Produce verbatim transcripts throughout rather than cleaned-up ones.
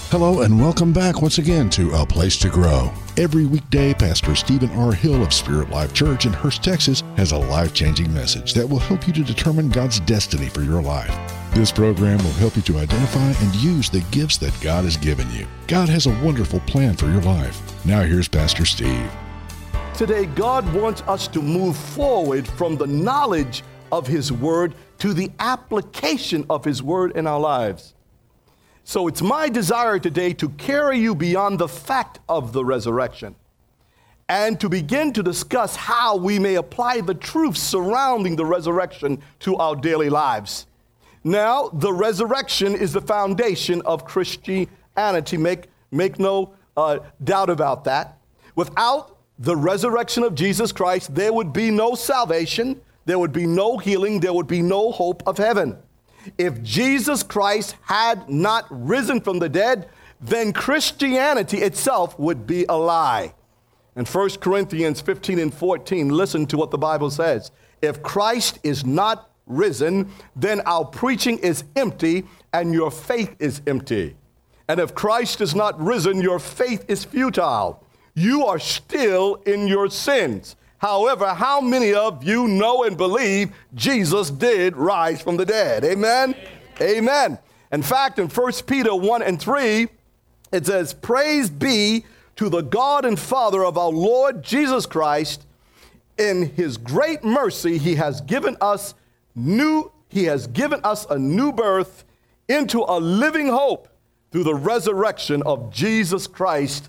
Hello and welcome back once again to A Place to Grow. Every weekday, Pastor Stephen R. Hill of Spirit Life Church in Hurst, Texas, has a life-changing message that will help you to determine God's destiny for your life. This program will help you to identify and use the gifts that God has given you. God has a wonderful plan for your life. Now here's Pastor Steve. Today, God wants us to move forward from the knowledge of His Word to the application of His Word in our lives. So it's my desire today to carry you beyond the fact of the resurrection and to begin to discuss how we may apply the truths surrounding the resurrection to our daily lives. Now, the resurrection is the foundation of Christianity. Make, make no uh, doubt about that. Without the resurrection of Jesus Christ, there would be no salvation, there would be no healing, there would be no hope of heaven. If Jesus Christ had not risen from the dead, then Christianity itself would be a lie. In First Corinthians fifteen and fourteen, listen to what the Bible says. If Christ is not risen, then our preaching is empty and your faith is empty. And if Christ is not risen, your faith is futile. You are still in your sins. However, how many of you know and believe Jesus did rise from the dead? Amen? Amen. Amen. In fact, in First Peter one and three, it says, "Praise be to the God and Father of our Lord Jesus Christ. In His great mercy, He has given us new, He has given us a new birth into a living hope through the resurrection of Jesus Christ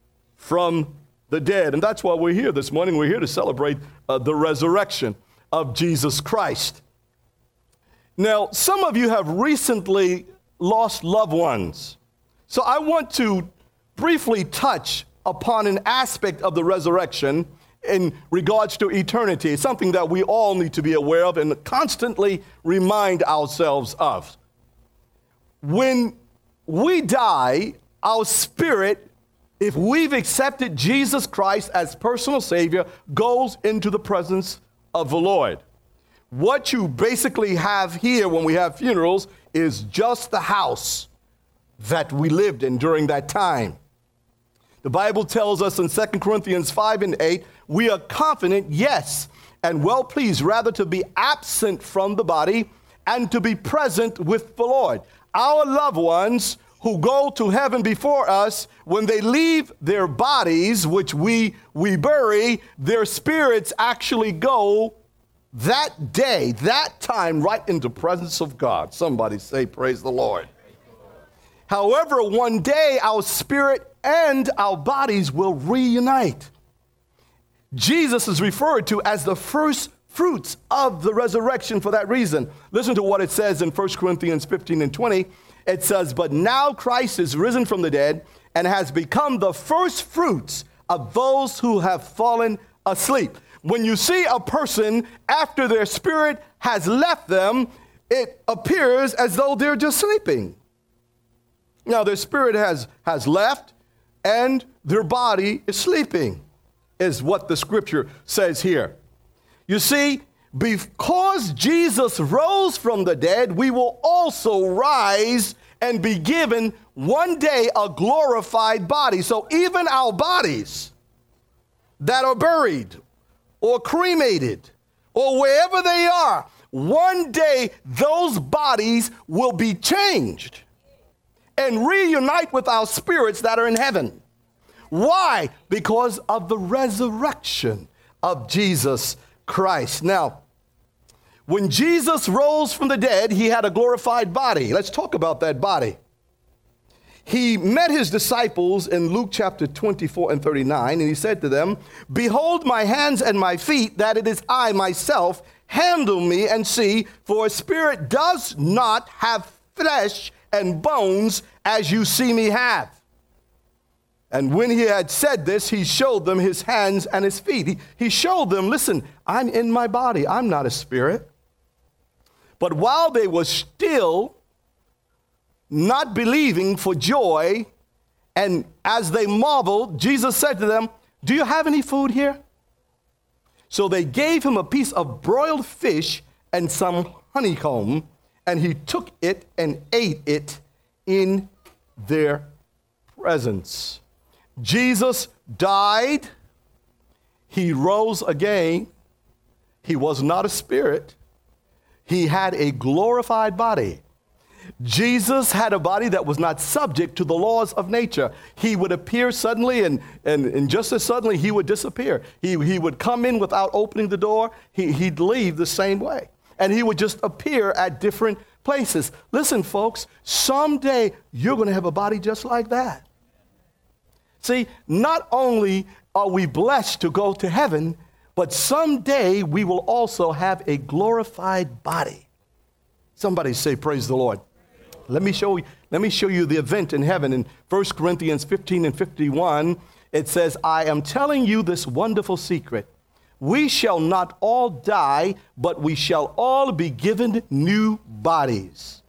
from the dead." And that's why we're here this morning. We're here to celebrate uh, the resurrection of Jesus Christ. Now, some of you have recently lost loved ones. So I want to briefly touch upon an aspect of the resurrection in regards to eternity. It's something that we all need to be aware of and constantly remind ourselves of. When we die, our spirit, if we've accepted Jesus Christ as personal Savior, goes into the presence of the Lord. What you basically have here when we have funerals is just the house that we lived in during that time. The Bible tells us in Second Corinthians five and eight, we are confident, yes, and well pleased rather to be absent from the body and to be present with the Lord. Our loved ones who go to heaven before us, when they leave their bodies, which we, we bury, their spirits actually go that day, that time, right into the presence of God. Somebody say, praise the Lord. However, one day our spirit and our bodies will reunite. Jesus is referred to as the first fruits of the resurrection for that reason. Listen to what it says in First Corinthians fifteen and twenty. It says, "But now Christ is risen from the dead and has become the first fruits of those who have fallen asleep." When you see a person after their spirit has left them, it appears as though they're just sleeping. Now, their spirit has, has left and their body is sleeping, is what the scripture says here. You see, because Jesus rose from the dead, we will also rise and be given one day a glorified body. So even our bodies that are buried or cremated or wherever they are, one day those bodies will be changed and reunite with our spirits that are in heaven. Why? Because of the resurrection of Jesus Christ. Now, when Jesus rose from the dead, he had a glorified body. Let's talk about that body. He met his disciples in Luke chapter twenty-four and thirty-nine, and he said to them, "Behold my hands and my feet, that it is I myself. Handle me and see, for a spirit does not have flesh and bones as you see me have." And when he had said this, he showed them his hands and his feet. He, he showed them, listen, I'm in my body. I'm not a spirit. But while they were still not believing for joy, and as they marveled, Jesus said to them, "Do you have any food here?" So they gave him a piece of broiled fish and some honeycomb, and he took it and ate it in their presence. Jesus died. He rose again. He was not a spirit. He had a glorified body. Jesus had a body that was not subject to the laws of nature. He would appear suddenly, and, and, and just as suddenly, he would disappear. He, he would come in without opening the door. He, he'd leave the same way. And he would just appear at different places. Listen, folks, someday you're going to have a body just like that. See, not only are we blessed to go to heaven, but someday we will also have a glorified body. Somebody say, praise the Lord. Let me show you, let me show you the event in heaven. In First Corinthians fifteen and fifty-one, it says, I am telling you this wonderful secret. We shall not all die, but we shall all be given new bodies.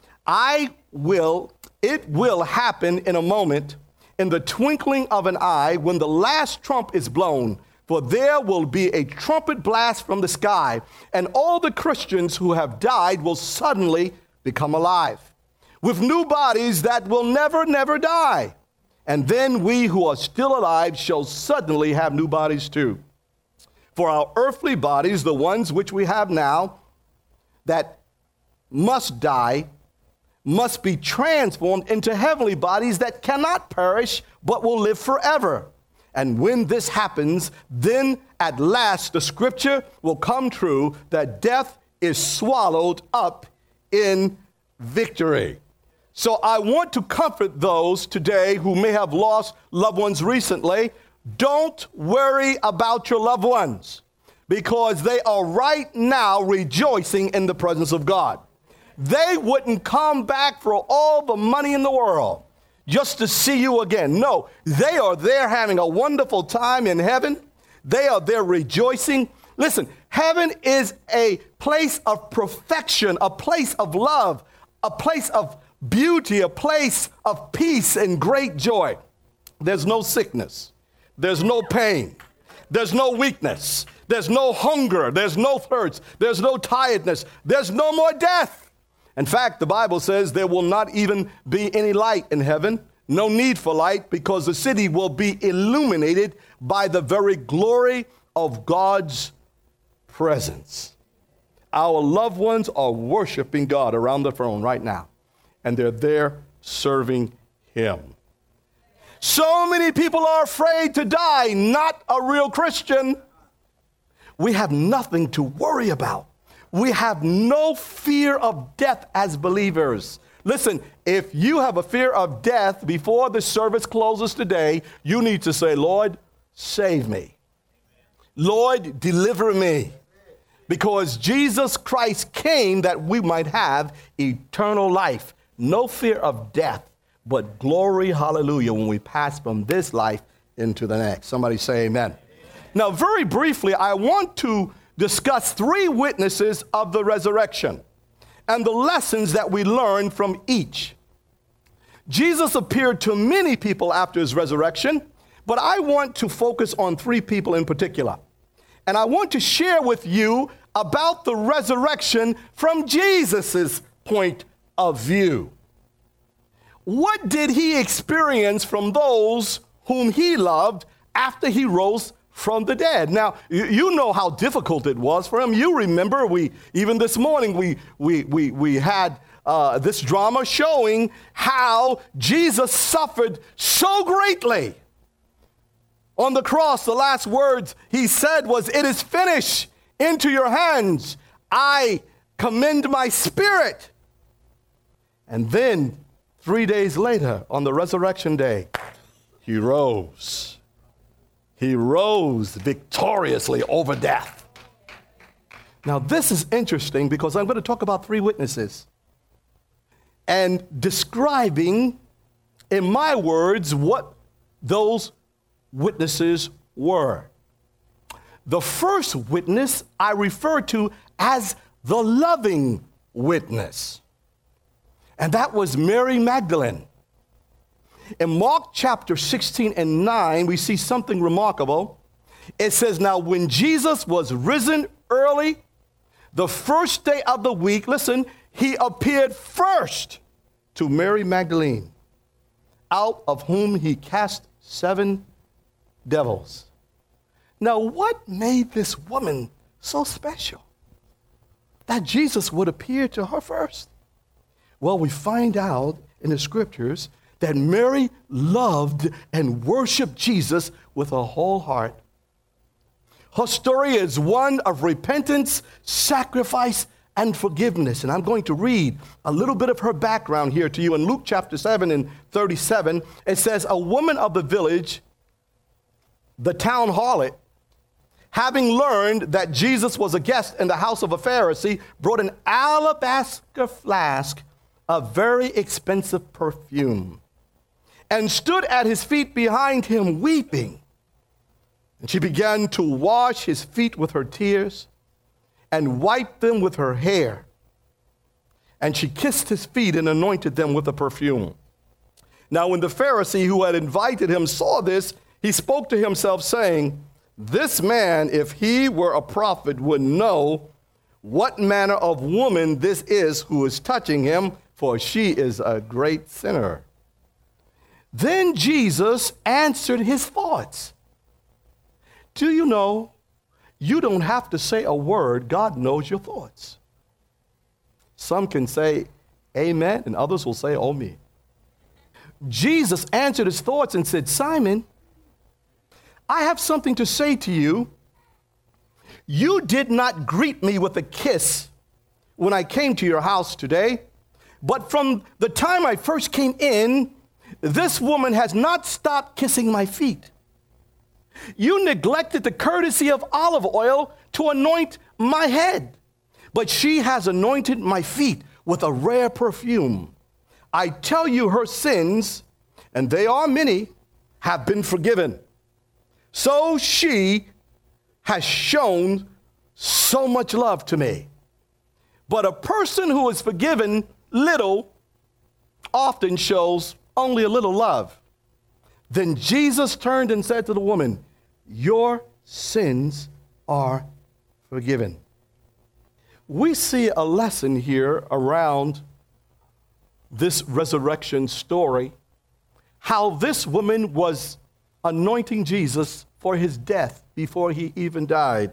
I will, it will happen in a moment, in the twinkling of an eye, when the last trump is blown. For there will be a trumpet blast from the sky, and all the Christians who have died will suddenly become alive, with new bodies that will never, never die. And then we who are still alive shall suddenly have new bodies too. For our earthly bodies, the ones which we have now, that must die, must be transformed into heavenly bodies that cannot perish, but will live forever. And when this happens, then at last the scripture will come true that death is swallowed up in victory. So I want to comfort those today who may have lost loved ones recently. Don't worry about your loved ones, because they are right now rejoicing in the presence of God. They wouldn't come back for all the money in the world just to see you again. No, they are there having a wonderful time in heaven. They are there rejoicing. Listen, heaven is a place of perfection, a place of love, a place of beauty, a place of peace and great joy. There's no sickness. There's no pain. There's no weakness. There's no hunger. There's no thirst. There's no tiredness. There's no more death. In fact, the Bible says there will not even be any light in heaven. No need for light, because the city will be illuminated by the very glory of God's presence. Our loved ones are worshiping God around the throne right now, and they're there serving Him. So many people are afraid to die, not a real Christian. We have nothing to worry about. We have no fear of death as believers. Listen, if you have a fear of death before the service closes today, you need to say, Lord, save me. Lord, deliver me. Because Jesus Christ came that we might have eternal life. No fear of death, but glory, hallelujah, when we pass from this life into the next. Somebody say amen. Amen. Now, very briefly, I want to discuss three witnesses of the resurrection and the lessons that we learn from each. Jesus appeared to many people after his resurrection, but I want to focus on three people in particular. And I want to share with you about the resurrection from Jesus's point of view. What did he experience from those whom he loved after he rose from the dead? Now, you know how difficult it was for him. You remember, we even this morning we we we we had uh, this drama showing how Jesus suffered so greatly. On the cross, the last words he said was, "It is finished. Into your hands I commend my spirit." And then three days later, on the resurrection day, he rose. He rose victoriously over death. Now, this is interesting because I'm going to talk about three witnesses and describing, in my words, what those witnesses were. The first witness I refer to as the loving witness, and that was Mary Magdalene. In Mark chapter sixteen and nine, we see something remarkable. It says, now when Jesus was risen early, the first day of the week, listen, he appeared first to Mary Magdalene, out of whom he cast seven devils. Now, what made this woman so special that Jesus would appear to her first? Well, we find out in the scriptures that Mary loved and worshiped Jesus with her whole heart. Her story is one of repentance, sacrifice, and forgiveness. And I'm going to read a little bit of her background here to you. In Luke chapter seven and thirty-seven, it says, a woman of the village, the town harlot, having learned that Jesus was a guest in the house of a Pharisee, brought an alabaster flask of very expensive perfume and stood at his feet behind him weeping. And she began to wash his feet with her tears and wiped them with her hair. And she kissed his feet and anointed them with the perfume. Now, when the Pharisee who had invited him saw this, he spoke to himself, saying, this man, if he were a prophet, would know what manner of woman this is who is touching him, for she is a great sinner. Then Jesus answered his thoughts. Do you know, you don't have to say a word. God knows your thoughts. Some can say amen, and others will say, oh me. Jesus answered his thoughts and said, Simon, I have something to say to you. You did not greet me with a kiss when I came to your house today, but from the time I first came in, this woman has not stopped kissing my feet. You neglected the courtesy of olive oil to anoint my head, but she has anointed my feet with a rare perfume. I tell you, her sins, and they are many, have been forgiven. So she has shown so much love to me. But a person who is forgiven little often shows only a little love. Then Jesus turned and said to the woman, your sins are forgiven. We see a lesson here around this resurrection story, how this woman was anointing Jesus for his death before he even died.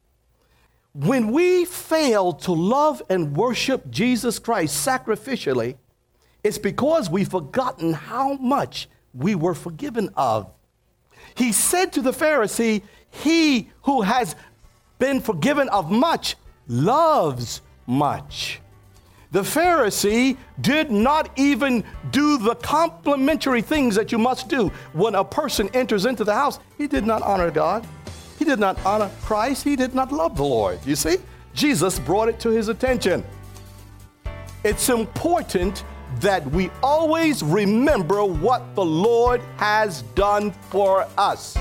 When we fail to love and worship Jesus Christ sacrificially, it's because we've forgotten how much we were forgiven of. He said to the Pharisee, he who has been forgiven of much loves much. The Pharisee did not even do the complimentary things that you must do when a person enters into the house. He did not honor God. He did not honor Christ. He did not love the Lord. You see, Jesus brought it to his attention. It's important that we always remember what the Lord has done for us.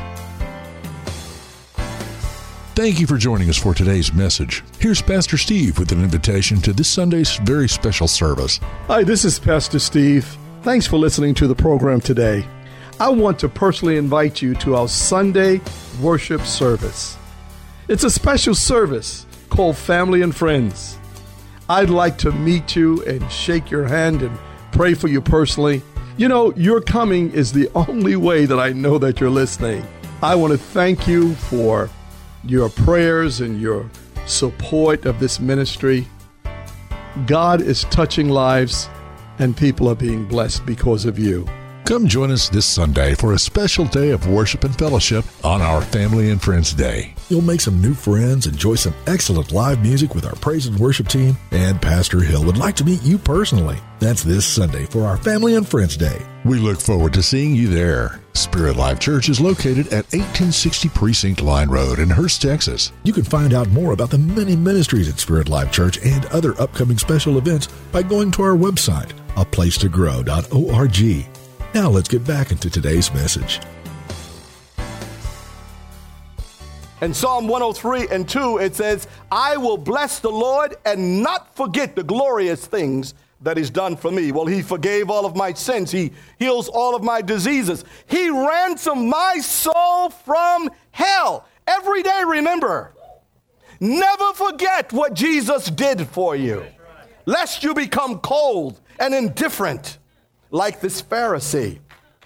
Thank you for joining us for today's message. Here's Pastor Steve with an invitation to this Sunday's very special service. Hi, this is Pastor Steve. Thanks for listening to the program today. I want to personally invite you to our Sunday worship service. It's a special service called Family and Friends. I'd like to meet you and shake your hand and pray for you personally. You know, your coming is the only way that I know that you're listening. I want to thank you for your prayers and your support of this ministry. God is touching lives and people are being blessed because of you. Come join us this Sunday for a special day of worship and fellowship on our Family and Friends Day. You'll make some new friends, enjoy some excellent live music with our praise and worship team, and Pastor Hill would like to meet you personally. That's this Sunday for our Family and Friends Day. We look forward to seeing you there. Spirit Life Church is located at eighteen sixty Precinct Line Road in Hurst, Texas. You can find out more about the many ministries at Spirit Life Church and other upcoming special events by going to our website, a place to grow dot org. Now let's get back into today's message. In Psalm one oh three and two, it says, I will bless the Lord and not forget the glorious things that he's done for me. Well, he forgave all of my sins. He heals all of my diseases. He ransomed my soul from hell. Every day, remember, never forget what Jesus did for you, lest you become cold and indifferent like this Pharisee.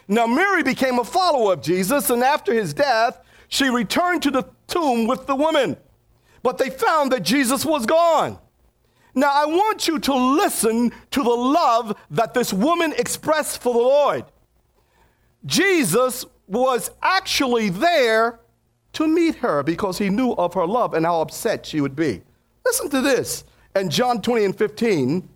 Now, Mary became a follower of Jesus, and after his death, she returned to the tomb with the women. But they found that Jesus was gone. Now, I want you to listen to the love that this woman expressed for the Lord. Jesus was actually there to meet her because he knew of her love and how upset she would be. Listen to this. In John twenty and fifteen,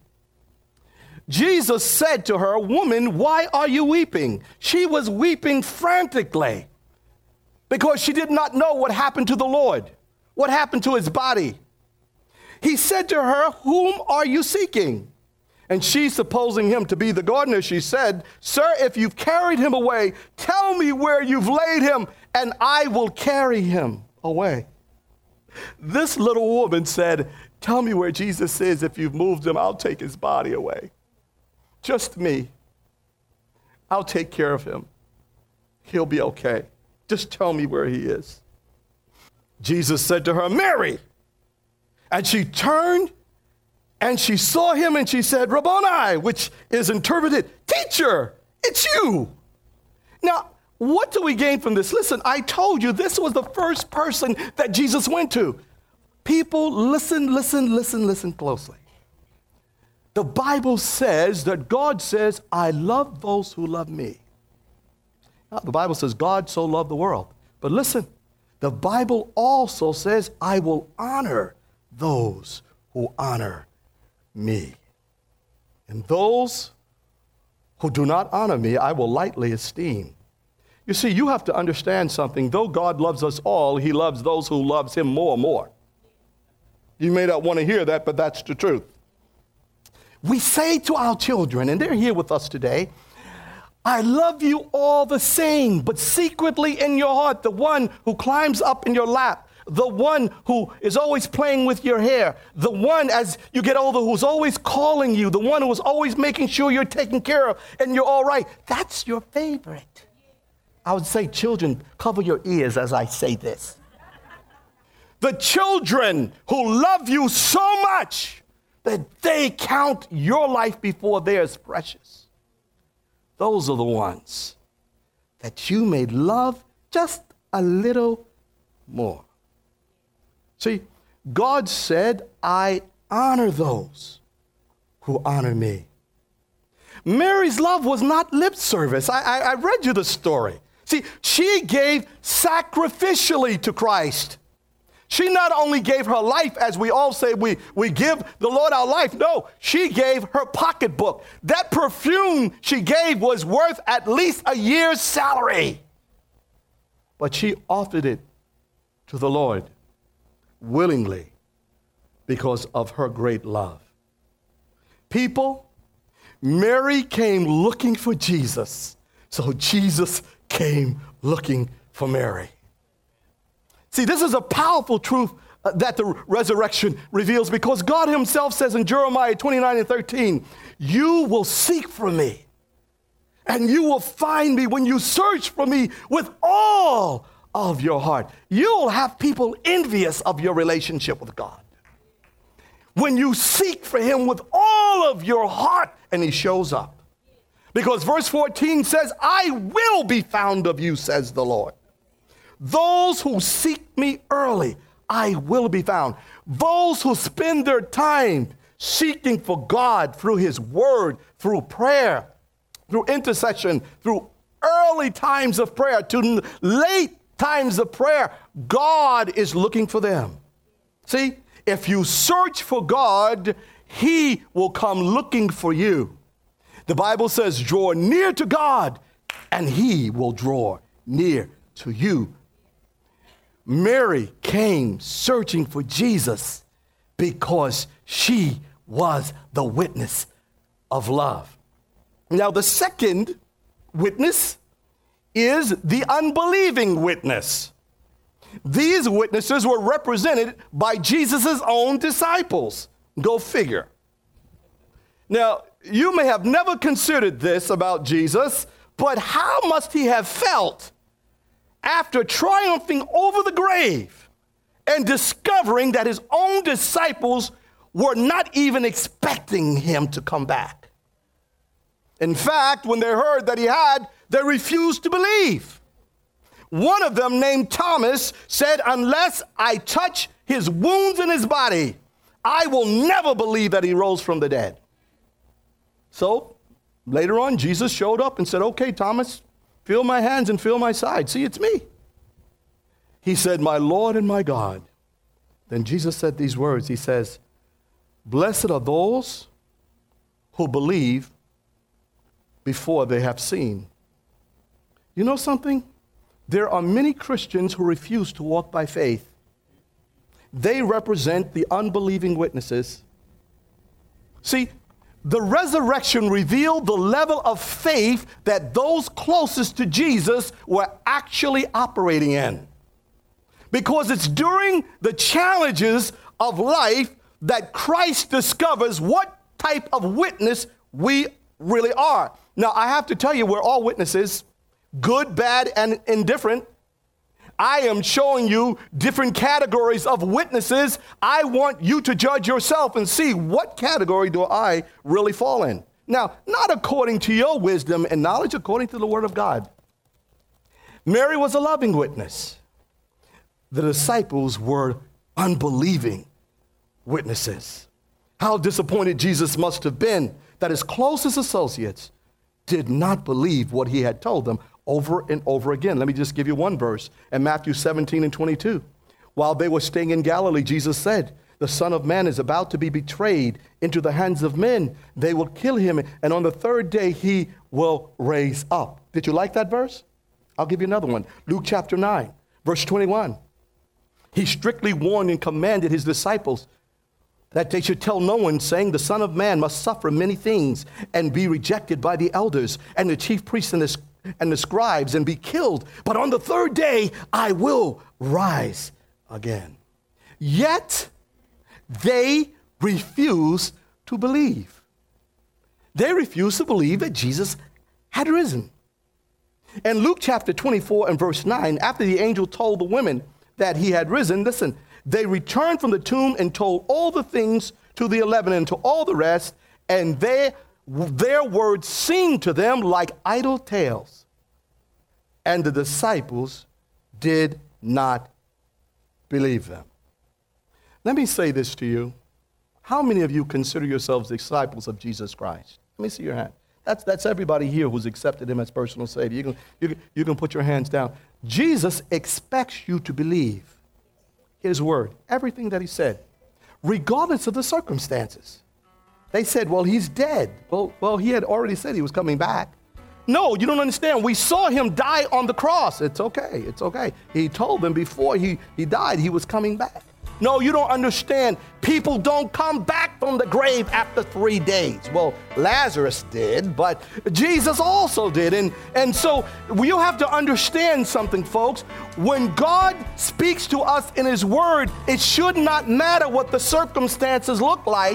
Jesus said to her, "Woman, why are you weeping?" She was weeping frantically because she did not know what happened to the Lord, what happened to his body. He said to her, "Whom are you seeking?" And she, supposing him to be the gardener, she said, "Sir, if you've carried him away, tell me where you've laid him, and I will carry him away." This little woman said, "Tell me where Jesus is. If you've moved him, I'll take his body away. Just me. I'll take care of him. He'll be okay. Just tell me where he is." Jesus said to her, "Mary." And she turned and she saw him and she said, "Rabboni," which is interpreted, "Teacher, it's you." Now, what do we gain from this? Listen, I told you this was the first person that Jesus went to. People, listen, listen, listen, listen closely. The Bible says that God says, "I love those who love me." Now, the Bible says God so loved the world. But listen, the Bible also says, "I will honor those who honor me. And those who do not honor me, I will lightly esteem." You see, you have to understand something. Though God loves us all, he loves those who loves him more and more. You may not want to hear that, but that's the truth. We say to our children, and they're here with us today, "I love you all the same," but secretly in your heart, the one who climbs up in your lap, the one who is always playing with your hair, the one as you get older who's always calling you, the one who is always making sure you're taken care of and you're all right, that's your favorite. I would say, children, cover your ears as I say this. The children who love you so much that they count your life before theirs precious. Those are the ones that you may love just a little more. See, God said, "I honor those who honor me." Mary's love was not lip service. I, I, I read you the story. See, she gave sacrificially to Christ. She not only gave her life, as we all say, we, we give the Lord our life. No, she gave her pocketbook. That perfume she gave was worth at least a year's salary. But she offered it to the Lord willingly because of her great love. People, Mary came looking for Jesus, so Jesus came looking for Mary. See, this is a powerful truth uh, that the resurrection reveals, because God himself says in Jeremiah twenty-nine and thirteen, "You will seek for me, and you will find me when you search for me with all of your heart." You'll have people envious of your relationship with God when you seek for him with all of your heart and he shows up. Because verse fourteen says, "I will be found of you, says the Lord. Those who seek me early, I will be found." Those who spend their time seeking for God through his word, through prayer, through intercession, through early times of prayer to late times of prayer, God is looking for them. See, if you search for God, he will come looking for you. The Bible says, "Draw near to God, and he will draw near to you." Mary came searching for Jesus because she was the witness of love. Now, the second witness is the unbelieving witness. These witnesses were represented by Jesus' own disciples. Go figure. Now, you may have never considered this about Jesus, but how must he have felt after triumphing over the grave and discovering that his own disciples were not even expecting him to come back? In fact, when they heard that he had they refused to believe. One of them, named Thomas, said, unless I touch his wounds in his body, I will never believe that he rose from the dead. So later on, Jesus showed up and said, okay, Thomas, feel my hands and feel my side. See, it's me. He said, my Lord and my God. Then Jesus said these words. He says, blessed are those who believe before they have seen. You know something? There are many Christians who refuse to walk by faith. They represent the unbelieving witnesses. See, the resurrection revealed the level of faith that those closest to Jesus were actually operating in. Because it's during the challenges of life that Christ discovers what type of witness we really are. Now, I have to tell you, we're all witnesses, good, bad, and indifferent. I am showing you different categories of witnesses. I want you to judge yourself and see what category do I really fall in. Now, not according to your wisdom and knowledge, according to the Word of God. Mary was a loving witness. The disciples were unbelieving witnesses. How disappointed Jesus must have been that his closest associates did not believe what he had told them over and over again. Let me just give you one verse in Matthew seventeen and twenty-two. While they were staying in Galilee, Jesus said, the Son of Man is about to be betrayed into the hands of men. They will kill him, and on the third day he will raise up. Did you like that verse? I'll give you another one. Luke chapter nine, verse twenty-one. He strictly warned and commanded his disciples that they should tell no one, saying, the Son of Man must suffer many things and be rejected by the elders and the chief priests and the, and the scribes and be killed. But on the third day, I will rise again. Yet they refuse to believe. They refuse to believe that Jesus had risen. In Luke chapter twenty-four and verse nine, after the angel told the women that he had risen, listen, they returned from the tomb and told all the things to the eleven and to all the rest, and they, their words seemed to them like idle tales. And the disciples did not believe them. Let me say this to you. How many of you consider yourselves disciples of Jesus Christ? Let me see your hand. That's, that's everybody here who's accepted him as personal Savior. You can, you, can, you can put your hands down. Jesus expects you to believe his word, everything that he said, regardless of the circumstances. They said, well, he's dead. Well, well, he had already said he was coming back. No, you don't understand. We saw him die on the cross. It's okay. It's okay. He told them before he, he died, he was coming back. No, you don't understand. People don't come back from the grave after three days. Well, Lazarus did, but Jesus also did. And, and so you have to understand something, folks. When God speaks to us in his word, it should not matter what the circumstances look like.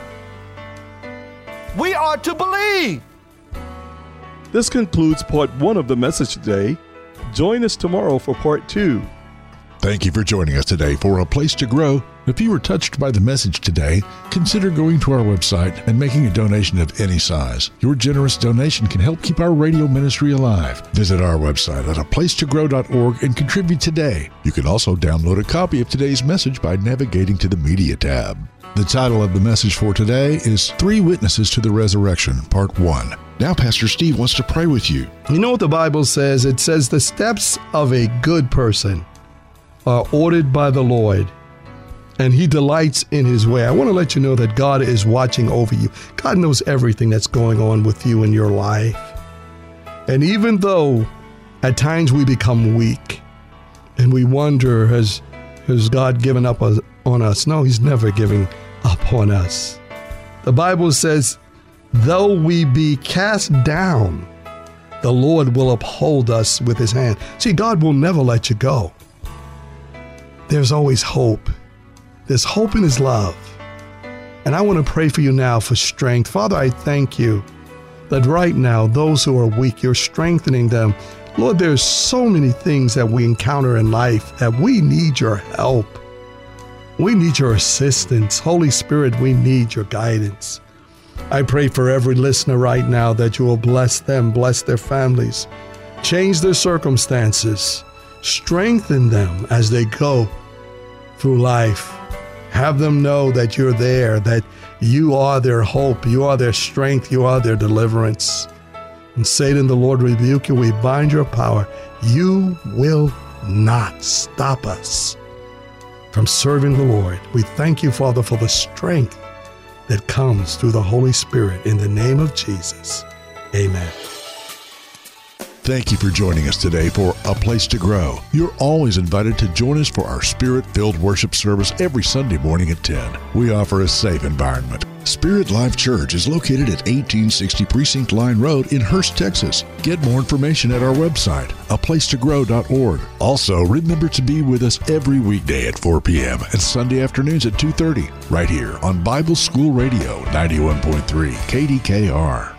We are to believe. This concludes part one of the message today. Join us tomorrow for part two. Thank you for joining us today for A Place to Grow. If you were touched by the message today, consider going to our website and making a donation of any size. Your generous donation can help keep our radio ministry alive. Visit our website at a place to grow dot org and contribute today. You can also download a copy of today's message by navigating to the Media tab. The title of the message for today is Three Witnesses to the Resurrection, Part one. Now Pastor Steve wants to pray with you. You know what the Bible says? It says the steps of a good person are ordered by the Lord, and he delights in his way. I want to let you know that God is watching over you. God knows everything that's going on with you in your life. And even though at times we become weak and we wonder, has, has God given up on us? No, he's never giving up on us. The Bible says, though we be cast down, the Lord will uphold us with his hand. See, God will never let you go. There's always hope. There's hope in his love. And I want to pray for you now for strength. Father, I thank you that right now, those who are weak, you're strengthening them. Lord, there's so many things that we encounter in life that we need your help. We need your assistance. Holy Spirit, we need your guidance. I pray for every listener right now that you will bless them, bless their families, change their circumstances, strengthen them as they go through life. Have them know that you're there, that you are their hope, you are their strength, you are their deliverance. And Satan, the Lord rebuke you. We bind your power. You will not stop us from serving the Lord. We thank you, Father, for the strength that comes through the Holy Spirit. In the name of Jesus, amen. Thank you for joining us today for A Place to Grow. You're always invited to join us for our Spirit-filled worship service every Sunday morning at ten. We offer a safe environment. Spirit Life Church is located at eighteen sixty Precinct Line Road in Hurst, Texas. Get more information at our website, a place to grow dot org. Also, remember to be with us every weekday at four p.m. and Sunday afternoons at two thirty, right here on Bible School Radio ninety-one point three K D K R.